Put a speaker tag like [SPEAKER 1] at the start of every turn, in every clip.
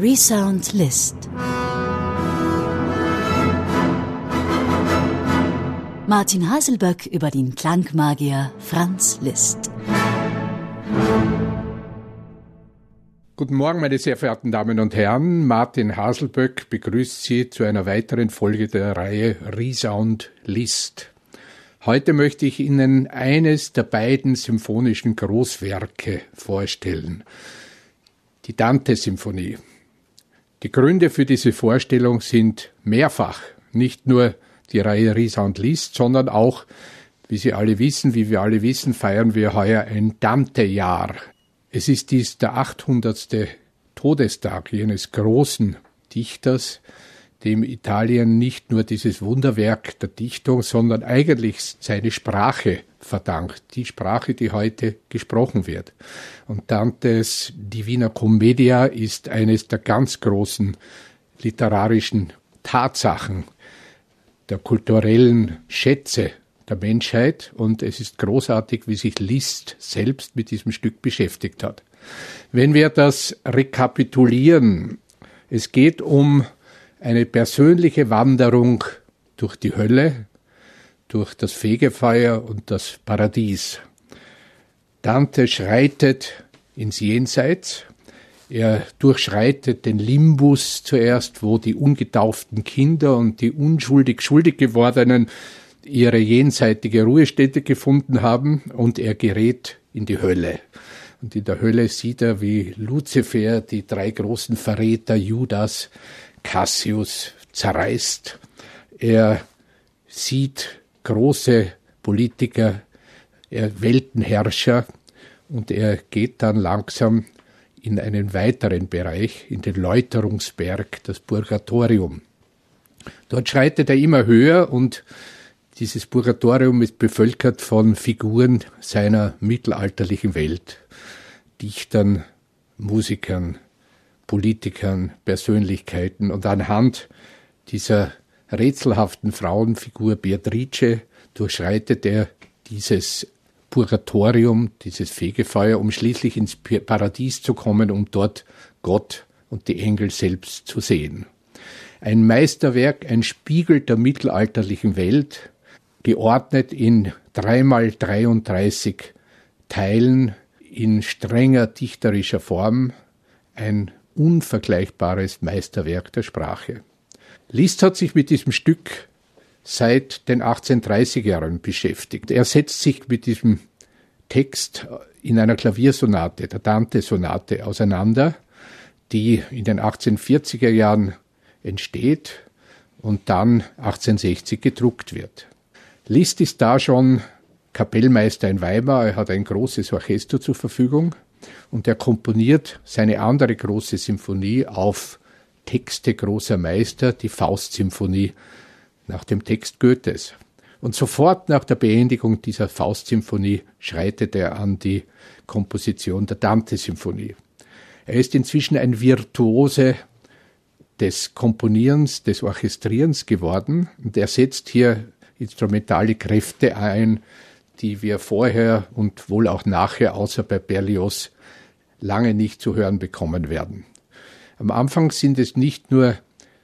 [SPEAKER 1] ReSound List. Martin Haselböck über den Klangmagier Franz Liszt.
[SPEAKER 2] Guten Morgen, meine sehr verehrten Damen und Herren. Martin Haselböck begrüßt Sie zu einer weiteren Folge der Reihe ReSound List. Heute möchte ich Ihnen eines der beiden symphonischen Großwerke vorstellen. Die Dante-Symphonie. Die Gründe für diese Vorstellung sind mehrfach. Nicht nur die Reihe ReSound List, sondern auch, wie wir alle wissen, feiern wir heuer ein Dante-Jahr. Es ist dies der 800. Todestag jenes großen Dichters, dem Italien nicht nur dieses Wunderwerk der Dichtung, sondern eigentlich seine Sprache verdankt. Die Sprache, die heute gesprochen wird. Und Dantes Divina Commedia ist eines der ganz großen literarischen Tatsachen, der kulturellen Schätze der Menschheit, und es ist großartig, wie sich Liszt selbst mit diesem Stück beschäftigt hat. Wenn wir das rekapitulieren, es geht um eine persönliche Wanderung durch die Hölle, durch das Fegefeuer und das Paradies. Dante schreitet ins Jenseits. Er durchschreitet den Limbus zuerst, wo die ungetauften Kinder und die unschuldig schuldig gewordenen ihre jenseitige Ruhestätte gefunden haben, und er gerät in die Hölle. Und in der Hölle sieht er, wie Luzifer die drei großen Verräter Judas, Cassius zerreißt. Er sieht große Politiker, Weltenherrscher, und er geht dann langsam in einen weiteren Bereich, in den Läuterungsberg, das Purgatorium. Dort schreitet er immer höher, und dieses Purgatorium ist bevölkert von Figuren seiner mittelalterlichen Welt. Dichtern, Musikern, Politikern, Persönlichkeiten. Und anhand dieser rätselhaften Frauenfigur Beatrice durchschreitet er dieses Purgatorium, dieses Fegefeuer, um schließlich ins Paradies zu kommen, um dort Gott und die Engel selbst zu sehen. Ein Meisterwerk, ein Spiegel der mittelalterlichen Welt, geordnet in 3x33 Teilen in strenger dichterischer Form, ein unvergleichbares Meisterwerk der Sprache. Liszt hat sich mit diesem Stück seit den 1830er Jahren beschäftigt. Er setzt sich mit diesem Text in einer Klaviersonate, der Dante-Sonate, auseinander, die in den 1840er Jahren entsteht und dann 1860 gedruckt wird. Liszt ist da schon Kapellmeister in Weimar, er hat ein großes Orchester zur Verfügung, und er komponiert seine andere große Symphonie auf Texte großer Meister, die Faustsymphonie, nach dem Text Goethes. Und sofort nach der Beendigung dieser Faustsymphonie schreitet er an die Komposition der Dante-Symphonie. Er ist inzwischen ein Virtuose des Komponierens, des Orchestrierens geworden, und er setzt hier instrumentale Kräfte ein, die wir vorher und wohl auch nachher, außer bei Berlioz, lange nicht zu hören bekommen werden. Am Anfang sind es nicht nur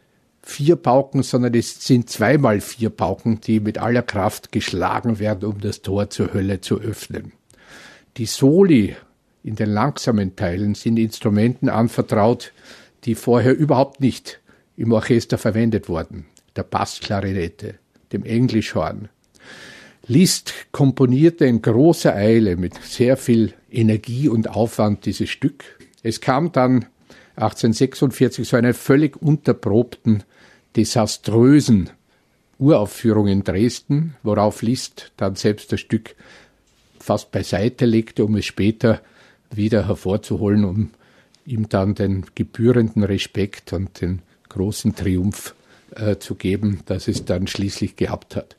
[SPEAKER 2] 4 Pauken, sondern es sind 2x4 Pauken, die mit aller Kraft geschlagen werden, um das Tor zur Hölle zu öffnen. Die Soli in den langsamen Teilen sind Instrumenten anvertraut, die vorher überhaupt nicht im Orchester verwendet wurden. Der Bassklarinette, dem Englischhorn. Liszt komponierte in großer Eile mit sehr viel Energie und Aufwand dieses Stück. Es kam dann 1846 zu einer völlig unterprobten, desaströsen Uraufführung in Dresden, worauf Liszt dann selbst das Stück fast beiseite legte, um es später wieder hervorzuholen, um ihm dann den gebührenden Respekt und den großen Triumph zu geben, dass es dann schließlich gehabt hat.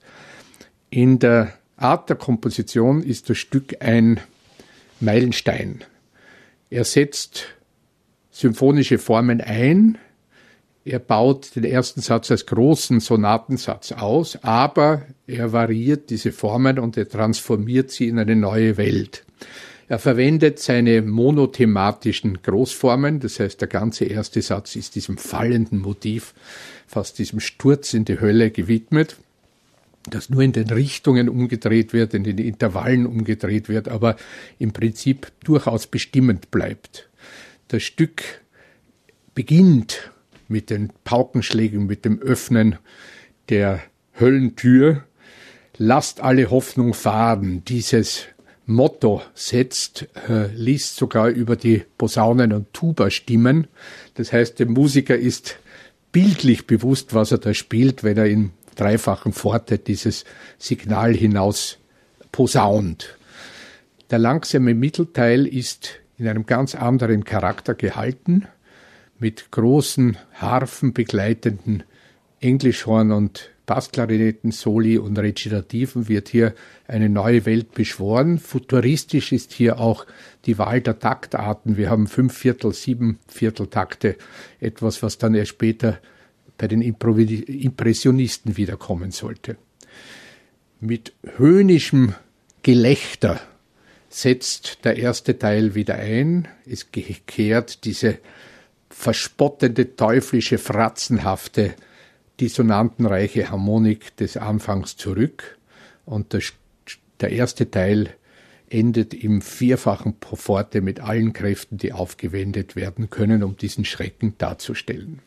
[SPEAKER 2] In der Art der Komposition ist das Stück ein Meilenstein. Er setzt symphonische Formen ein, er baut den ersten Satz als großen Sonatensatz aus, aber er variiert diese Formen und er transformiert sie in eine neue Welt. Er verwendet seine monothematischen Großformen, das heißt, der ganze erste Satz ist diesem fallenden Motiv, fast diesem Sturz in die Hölle gewidmet, das nur in den Richtungen umgedreht wird, in den Intervallen umgedreht wird, aber im Prinzip durchaus bestimmend bleibt. Das Stück beginnt mit den Paukenschlägen, mit dem Öffnen der Höllentür. Lasst alle Hoffnung fahren. Dieses Motto setzt Liszt sogar über die Posaunen- und Tuba-Stimmen. Das heißt, dem Musiker ist bildlich bewusst, was er da spielt, wenn er in dreifachen Forte dieses Signal hinaus posaunt. Der langsame Mittelteil ist in einem ganz anderen Charakter gehalten, mit großen Harfen begleitenden Englischhorn- und Bassklarinetten-Soli und Rezitativen wird hier eine neue Welt beschworen. Futuristisch ist hier auch die Wahl der Taktarten. Wir haben 5/4, 7/4 Takte, etwas, was dann erst später bei den Impressionisten wiederkommen sollte. Mit höhnischem Gelächter setzt der erste Teil wieder ein. Es kehrt diese verspottende, teuflische, fratzenhafte, dissonantenreiche Harmonik des Anfangs zurück und der erste Teil endet im vierfachen Forte mit allen Kräften, die aufgewendet werden können, um diesen Schrecken darzustellen.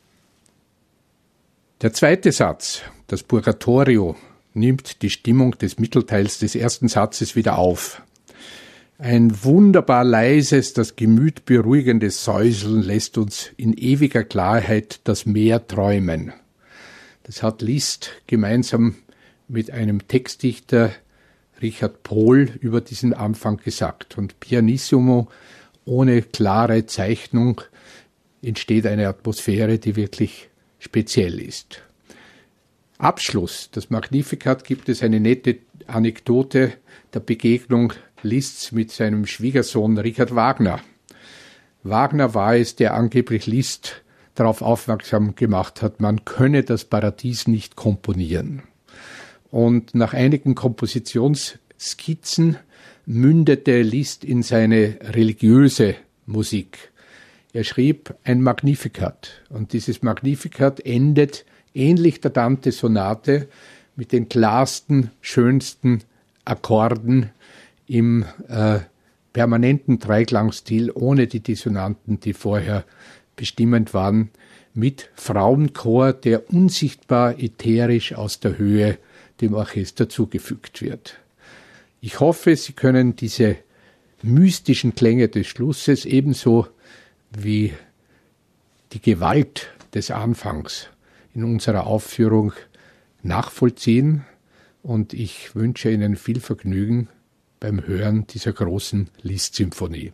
[SPEAKER 2] Der zweite Satz, das Purgatorio, nimmt die Stimmung des Mittelteils des ersten Satzes wieder auf. Ein wunderbar leises, das Gemüt beruhigendes Säuseln lässt uns in ewiger Klarheit das Meer träumen. Das hat Liszt gemeinsam mit einem Textdichter Richard Pohl über diesen Anfang gesagt. Und pianissimo, ohne klare Zeichnung, entsteht eine Atmosphäre, die wirklich speziell ist. Abschluss, das Magnificat, gibt es eine nette Anekdote der Begegnung Liszts mit seinem Schwiegersohn Richard Wagner. Wagner war es, der angeblich Liszt darauf aufmerksam gemacht hat, man könne das Paradies nicht komponieren. Und nach einigen Kompositionsskizzen mündete Liszt in seine religiöse Musik. Er schrieb ein Magnificat und dieses Magnificat endet ähnlich der Dante-Sonate mit den klarsten, schönsten Akkorden im permanenten Dreiklangstil, ohne die Dissonanten, die vorher bestimmend waren, mit Frauenchor, der unsichtbar ätherisch aus der Höhe dem Orchester zugefügt wird. Ich hoffe, Sie können diese mystischen Klänge des Schlusses ebenso wie die Gewalt des Anfangs in unserer Aufführung nachvollziehen und ich wünsche Ihnen viel Vergnügen beim Hören dieser großen Liszt-Symphonie.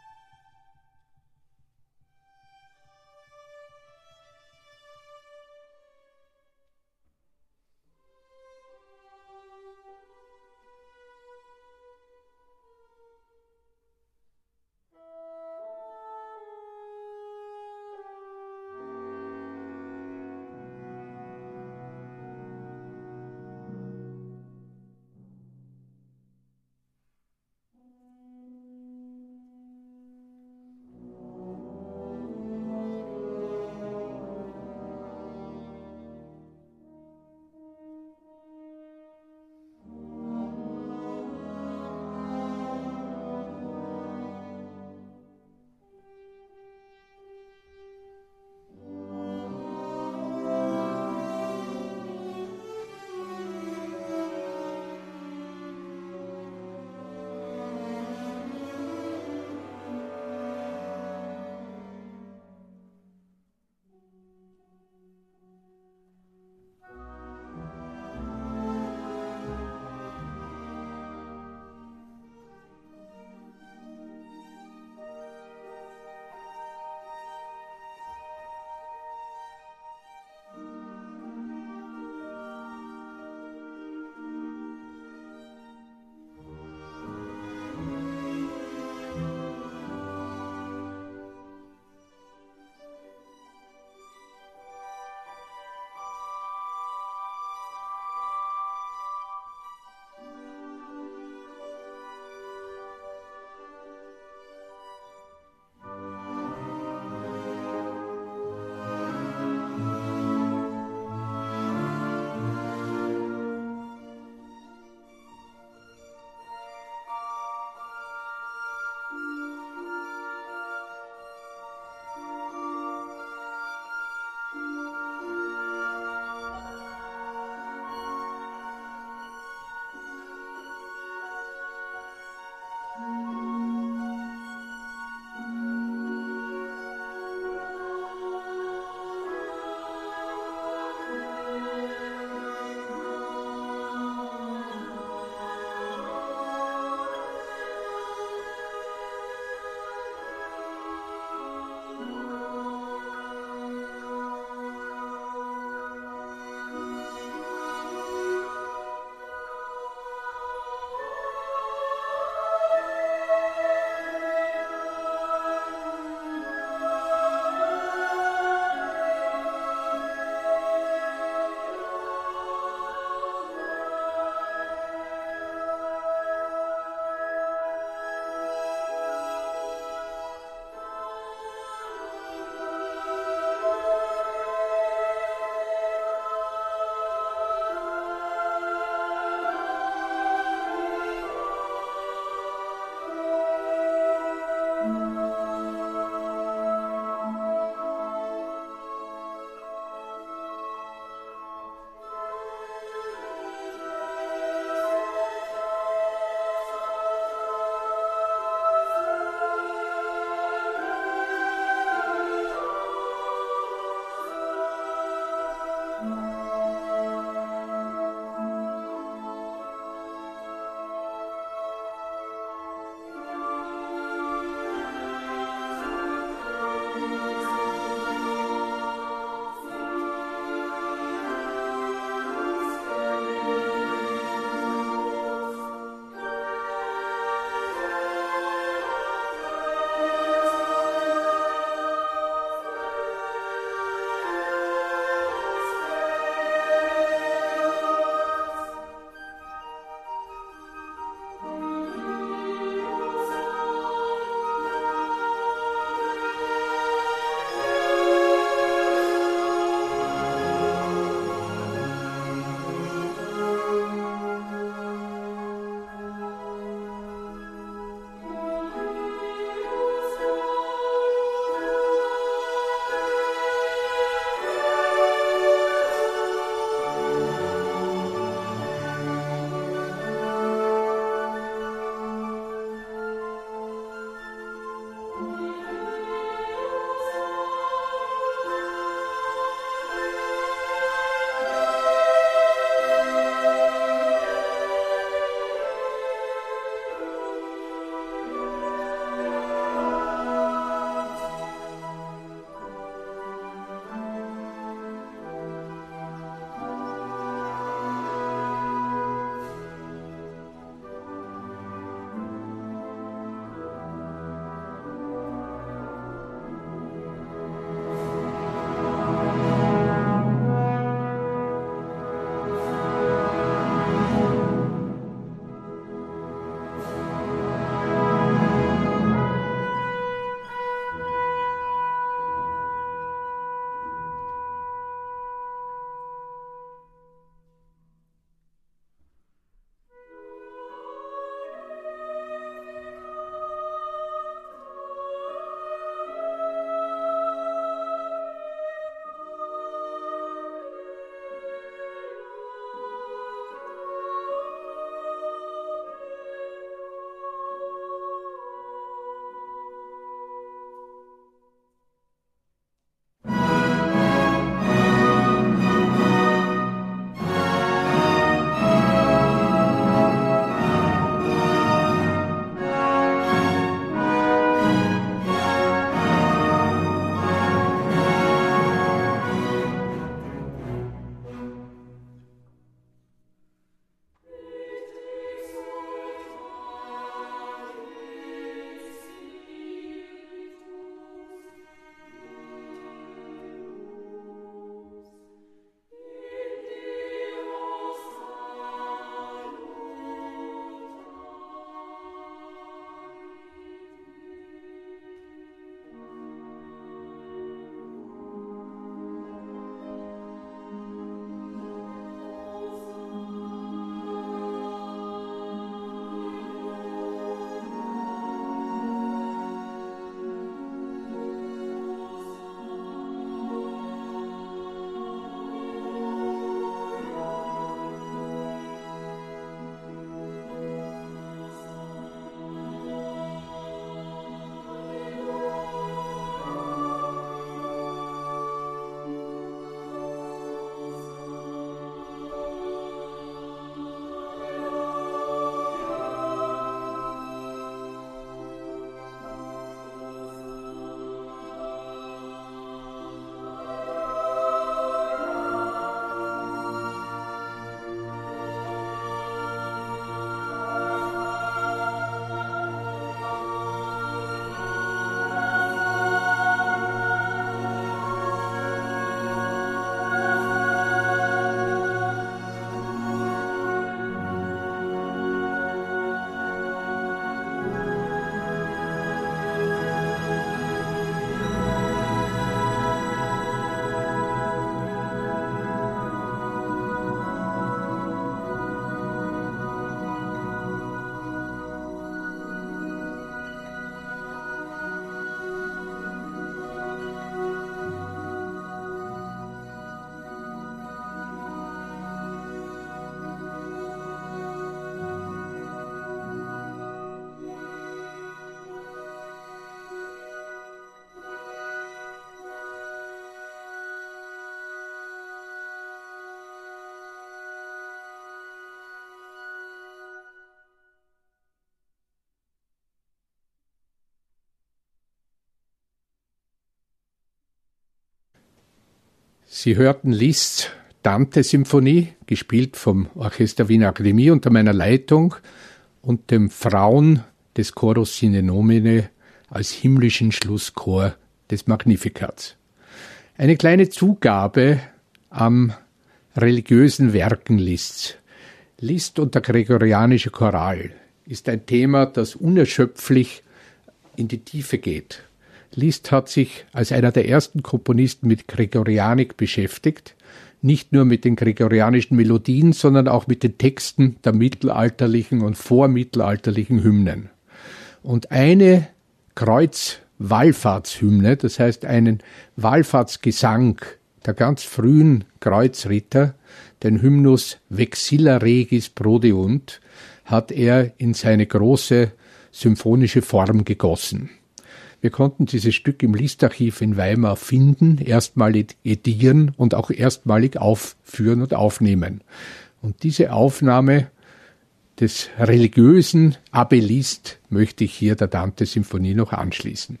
[SPEAKER 2] Sie hörten Liszt's Dante-Symphonie, gespielt vom Orchester Wiener Akademie unter meiner Leitung und dem Frauen des Chorus Sine Nomine als himmlischen Schlusschor des Magnificats. Eine kleine Zugabe am religiösen Werken Liszt's. Liszt und der gregorianische Choral ist ein Thema, das unerschöpflich in die Tiefe geht. Liszt hat sich als einer der ersten Komponisten mit Gregorianik beschäftigt, nicht nur mit den gregorianischen Melodien, sondern auch mit den Texten der mittelalterlichen und vormittelalterlichen Hymnen. Und eine Kreuzwallfahrtshymne, das heißt einen Wallfahrtsgesang der ganz frühen Kreuzritter, den Hymnus Vexilla Regis Prodeunt, hat er in seine große symphonische Form gegossen. Wir konnten dieses Stück im Liszt-Archiv in Weimar finden, erstmalig edieren und auch erstmalig aufführen und aufnehmen. Und diese Aufnahme des religiösen Abbe Liszt möchte ich hier der Dante-Symphonie noch anschließen.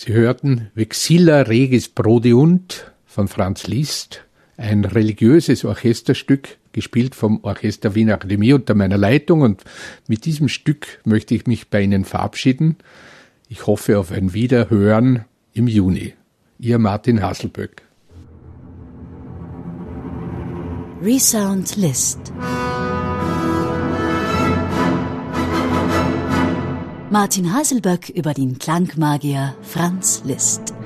[SPEAKER 2] Sie hörten Vexilla Regis Prodeunt von Franz Liszt, ein religiöses Orchesterstück, gespielt vom Orchester Wiener Akademie unter meiner Leitung. Und mit diesem Stück möchte ich mich bei Ihnen verabschieden. Ich hoffe auf ein Wiederhören im Juni. Ihr Martin Haselböck.
[SPEAKER 1] Resound Liszt. Martin Haselböck über den Klangmagier Franz Liszt.